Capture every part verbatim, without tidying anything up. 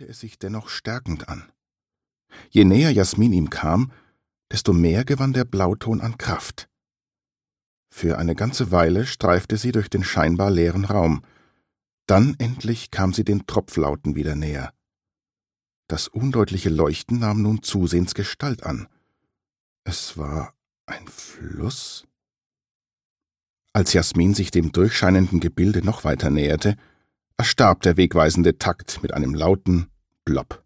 fühlte es sich dennoch stärkend an. Je näher Jasmin ihm kam, desto mehr gewann der Blauton an Kraft. Für eine ganze Weile streifte sie durch den scheinbar leeren Raum. Dann endlich kam sie den Tropflauten wieder näher. Das undeutliche Leuchten nahm nun zusehends Gestalt an. Es war ein Fluss? Als Jasmin sich dem durchscheinenden Gebilde noch weiter näherte, erstarb der wegweisende Takt mit einem lauten Plopp.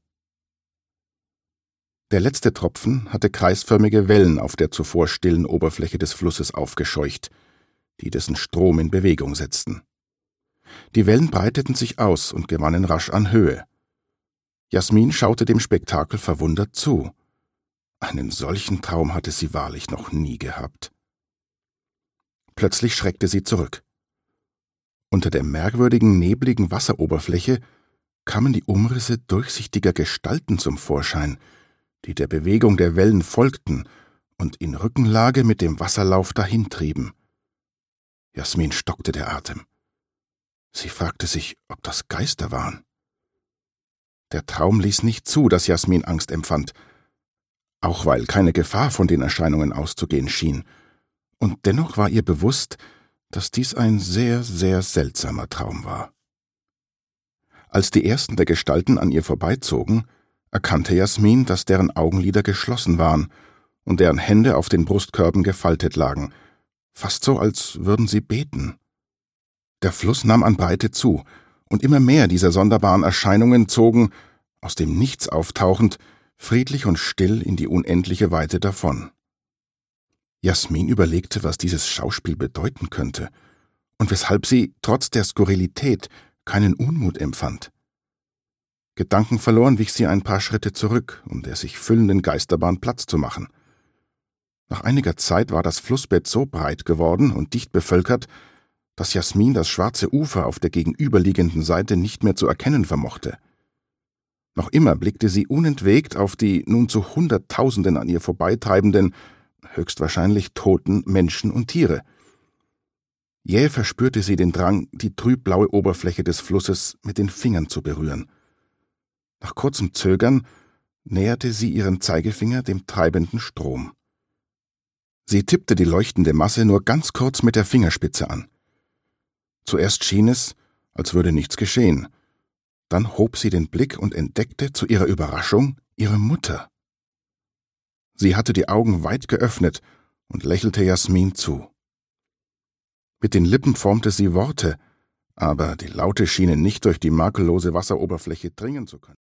Der letzte Tropfen hatte kreisförmige Wellen auf der zuvor stillen Oberfläche des Flusses aufgescheucht, die dessen Strom in Bewegung setzten. Die Wellen breiteten sich aus und gewannen rasch an Höhe. Jasmin schaute dem Spektakel verwundert zu. Einen solchen Traum hatte sie wahrlich noch nie gehabt. Plötzlich schreckte sie zurück. Unter der merkwürdigen, nebligen Wasseroberfläche kamen die Umrisse durchsichtiger Gestalten zum Vorschein, die der Bewegung der Wellen folgten und in Rückenlage mit dem Wasserlauf dahintrieben. Jasmin stockte der Atem. Sie fragte sich, ob das Geister waren. Der Traum ließ nicht zu, dass Jasmin Angst empfand, auch weil keine Gefahr von den Erscheinungen auszugehen schien. Und dennoch war ihr bewusst, dass dies ein sehr, sehr seltsamer Traum war. Als die ersten der Gestalten an ihr vorbeizogen, erkannte Jasmin, dass deren Augenlider geschlossen waren und deren Hände auf den Brustkörben gefaltet lagen, fast so, als würden sie beten. Der Fluss nahm an Breite zu, und immer mehr dieser sonderbaren Erscheinungen zogen, aus dem Nichts auftauchend, friedlich und still in die unendliche Weite davon. Jasmin überlegte, was dieses Schauspiel bedeuten könnte und weshalb sie, trotz der Skurrilität, keinen Unmut empfand. Gedankenverloren wich sie ein paar Schritte zurück, um der sich füllenden Geisterbahn Platz zu machen. Nach einiger Zeit war das Flussbett so breit geworden und dicht bevölkert, dass Jasmin das schwarze Ufer auf der gegenüberliegenden Seite nicht mehr zu erkennen vermochte. Noch immer blickte sie unentwegt auf die nun zu Hunderttausenden an ihr vorbeitreibenden, höchstwahrscheinlich toten Menschen und Tiere. Jäh verspürte sie den Drang, die trübblaue Oberfläche des Flusses mit den Fingern zu berühren. Nach kurzem Zögern näherte sie ihren Zeigefinger dem treibenden Strom. Sie tippte die leuchtende Masse nur ganz kurz mit der Fingerspitze an. Zuerst schien es, als würde nichts geschehen. Dann hob sie den Blick und entdeckte zu ihrer Überraschung ihre Mutter. Sie hatte die Augen weit geöffnet und lächelte Jasmin zu. Mit den Lippen formte sie Worte, aber die Laute schienen nicht durch die makellose Wasseroberfläche dringen zu können.